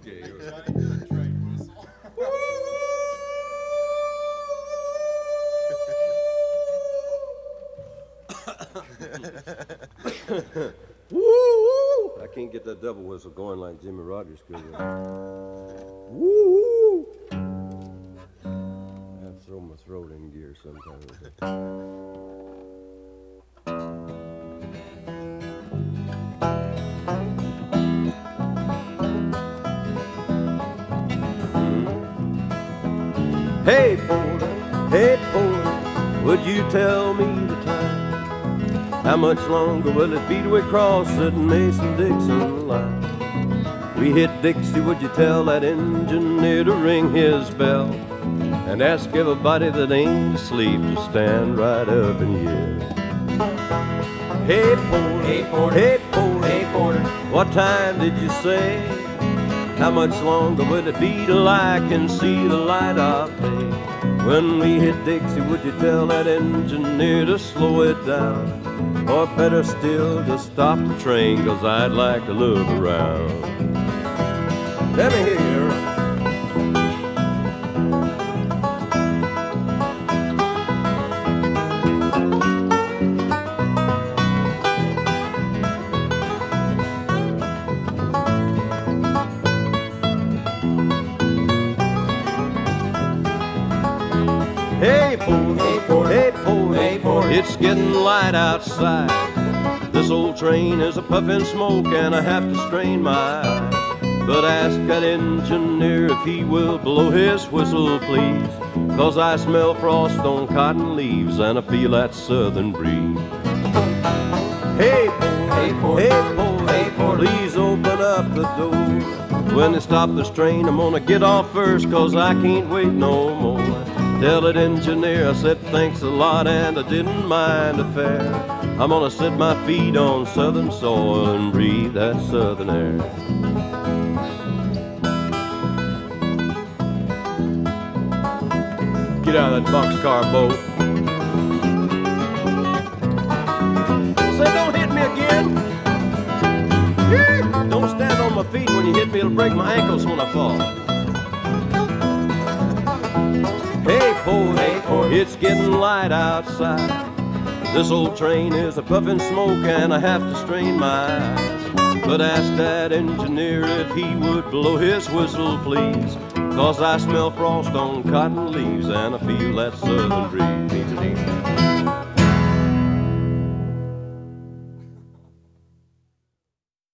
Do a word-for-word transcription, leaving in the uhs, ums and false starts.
Okay. Woo! I can't get that double whistle going like Jimmy Rogers could. Woo! I have to throw my throat in gear sometimes. Hey, porter, hey, porter, would you tell me the time? How much longer will it be till we cross the Mason-Dixon line? We hit Dixie, would you tell that engineer to ring his bell? And ask everybody that ain't asleep to stand right up and yell. Hey, porter, Hey, porter, hey, porter, hey, porter, what time did you say? How much longer will it be till I can see the light of day? When we hit Dixie, would you tell that engineer to slow it down? Or better still, to stop the train, 'cause I'd like to look around. Let me hear you. Hey, porter, Hey, porter, hey, porter, hey, porter. it's getting light outside. This old train is a puffin' smoke and I have to strain my eyes. But ask that engineer if he will blow his whistle, please, 'cause I smell frost on cotton leaves and I feel that southern breeze. Hey, porter, Hey, porter, hey, porter, hey, porter. please open up the door. When they stop this train, I'm gonna get off first, 'cause I can't wait no more. Tell that engineer I said thanks a lot and I didn't mind the fare. I'm gonna set my feet on southern soil and breathe that southern air. Get out of that boxcar boat. Say, don't hit me again. Yeah. Don't stand on my feet when you hit me, it'll break my ankles when I fall. Hey, porter, Hey, porter. it's getting light outside. This old train is a puffin' smoke and I have to strain my eyes. But ask that engineer if he would blow his whistle, please, 'cause I smell frost on cotton leaves and I feel that southern breeze.